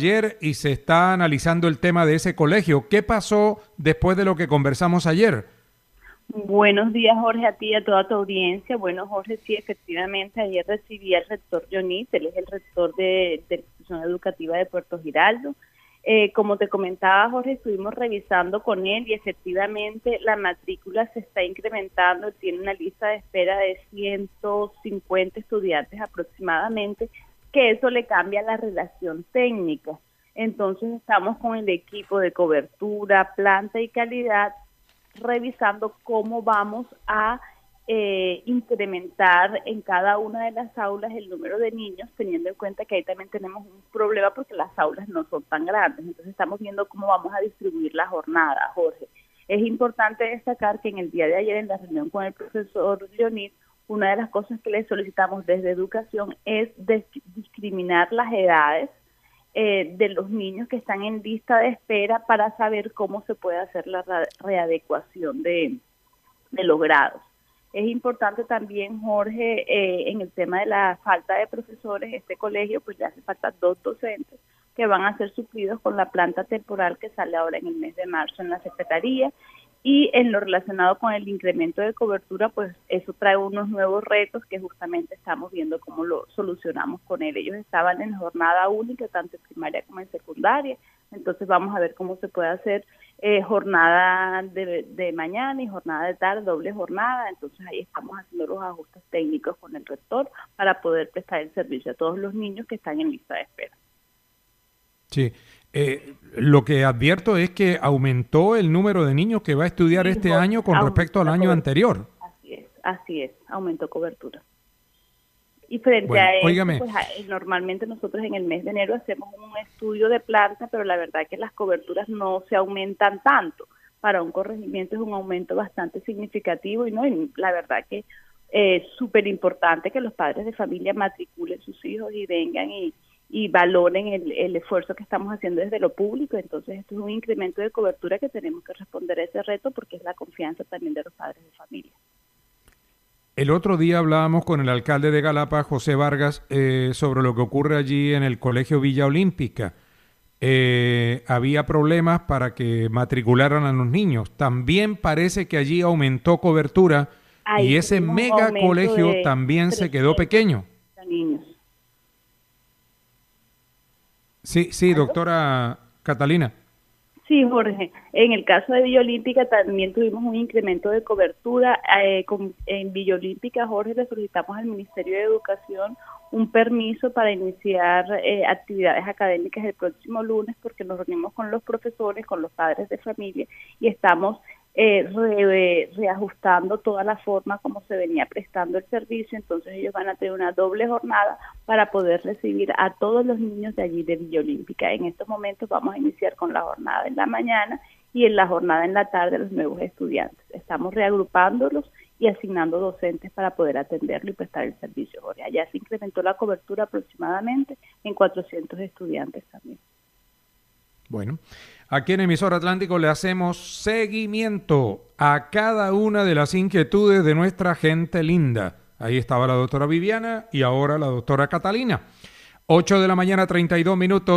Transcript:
ayer y se está analizando el tema de ese colegio. ¿Qué pasó después de lo que conversamos ayer? Buenos días, Jorge, a ti y a toda tu audiencia. Bueno, Jorge, sí, efectivamente, ayer recibí al rector Dionís, él es el rector de la institución educativa de Puerto Giraldo. Como te comentaba, Jorge, estuvimos revisando con él y efectivamente la matrícula se está incrementando, tiene una lista de espera de 150 estudiantes aproximadamente, que eso le cambia la relación técnica. Entonces estamos con el equipo de cobertura, planta y calidad, revisando cómo vamos a incrementar en cada una de las aulas el número de niños, teniendo en cuenta que ahí también tenemos un problema porque las aulas no son tan grandes. Entonces estamos viendo cómo vamos a distribuir la jornada, Jorge. Es importante destacar que en el día de ayer, en la reunión con el profesor Leonid, una de las cosas que le solicitamos desde educación es discriminar las edades de los niños que están en lista de espera para saber cómo se puede hacer la readecuación de los grados. Es importante también, Jorge, en el tema de la falta de profesores, este colegio pues le hace falta 2 docentes que van a ser suplidos con la planta temporal que sale ahora en el mes de marzo en la Secretaría. Y en lo relacionado con el incremento de cobertura, pues eso trae unos nuevos retos que justamente estamos viendo cómo lo solucionamos con él. Ellos estaban en jornada única, tanto en primaria como en secundaria, entonces vamos a ver cómo se puede hacer jornada de mañana y jornada de tarde, doble jornada. Entonces ahí estamos haciendo los ajustes técnicos con el rector para poder prestar el servicio a todos los niños que están en lista de espera. Sí. Lo que advierto es que aumentó el número de niños que va a estudiar este año con respecto al año anterior. Así es, aumentó cobertura. Y frente a eso, pues, normalmente nosotros en el mes de enero hacemos un estudio de planta, pero la verdad es que las coberturas no se aumentan tanto. Para un corregimiento es un aumento bastante significativo y la verdad que es súper importante que los padres de familia matriculen sus hijos y vengan y valoren el esfuerzo que estamos haciendo desde lo público. Entonces esto es un incremento de cobertura que tenemos que responder a ese reto porque es la confianza también de los padres de familia. El otro día hablábamos con el alcalde de Galapa, José Vargas, sobre lo que ocurre allí en el Colegio Villa Olímpica. Había problemas para que matricularan a los niños. También parece que allí aumentó cobertura y ese mega colegio también se quedó pequeño. Niños. Sí, doctora Catalina. Sí, Jorge. En el caso de Villa Olímpica también tuvimos un incremento de cobertura. En Villa Olímpica, Jorge, le solicitamos al Ministerio de Educación un permiso para iniciar actividades académicas el próximo lunes porque nos reunimos con los profesores, con los padres de familia y estamos reajustando toda la forma como se venía prestando el servicio. Entonces ellos van a tener una doble jornada para poder recibir a todos los niños de allí de Villa Olímpica. En estos momentos vamos a iniciar con la jornada en la mañana y en la jornada en la tarde los nuevos estudiantes. Estamos reagrupándolos y asignando docentes para poder atenderlo y prestar el servicio. Allá se incrementó la cobertura aproximadamente en 400 estudiantes también. Bueno, aquí en Emisora Atlántico le hacemos seguimiento a cada una de las inquietudes de nuestra gente linda. Ahí estaba la doctora Viviana y ahora la doctora Catalina. 8 de la mañana, 32 minutos.